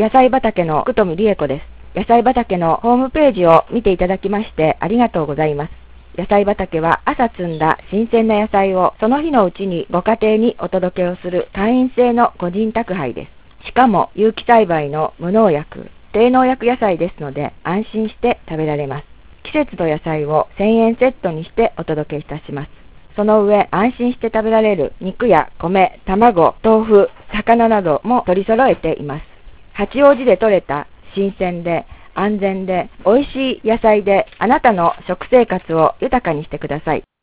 野菜畑の福富理恵子です。野菜畑のホームページを見ていただきましてありがとうございます。野菜畑は朝摘んだ新鮮な野菜をその日のうちにご家庭にお届けをする会員制の個人宅配です。しかも有機栽培の無農薬、低農薬野菜ですので安心して食べられます。季節の野菜を1000円セットにしてお届けいたします。その上、安心して食べられる肉や米、卵、豆腐、魚なども取り揃えています。八王子で採れた新鮮で安全で美味しい野菜であなたの食生活を豊かにしてください。